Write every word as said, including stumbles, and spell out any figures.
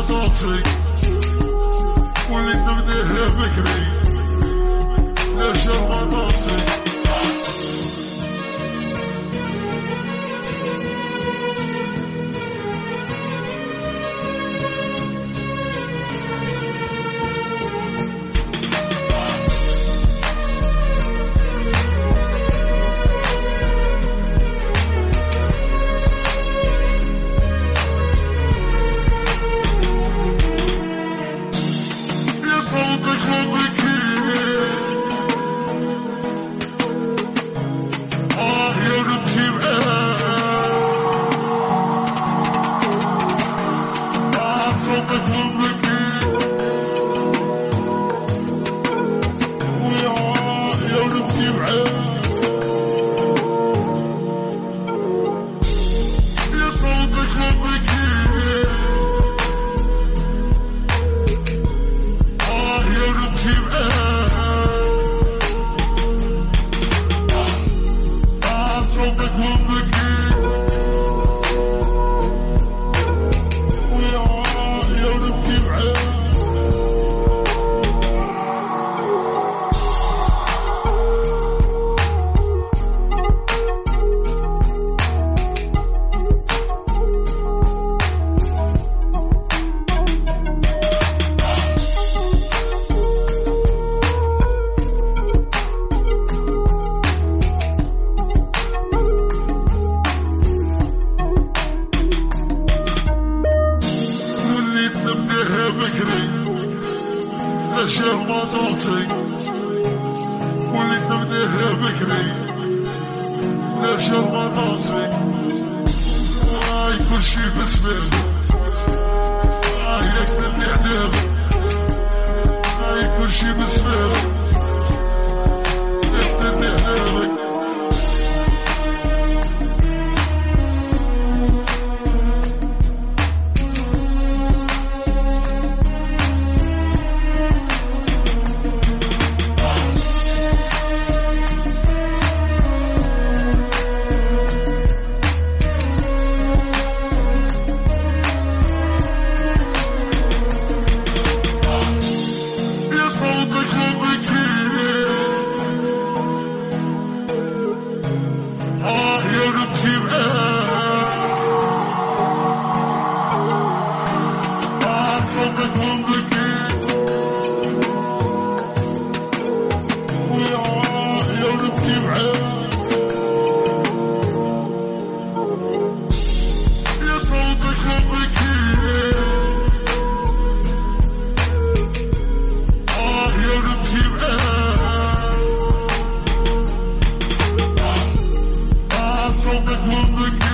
غلطاتي واللي تبديها بكري ليش غلطاتي صوتك وبكي آه يا ربكي آه صوتك وبكي ويا يا ربكي يا صوتك وبكي صوتك وبكي ويا يا ربكي بعين بكري ليش غلطاتي واللي تبديها بكري ليش غلطاتي هاي كل شي باسمه هاي يكسرني حديبه هاي كل شي باسمه يكسرني حديبه صوتك وبكي آه يا ربكي آه صوتك وبكي ويا يا ربكي يا صوتك وبكي صوتك وبكي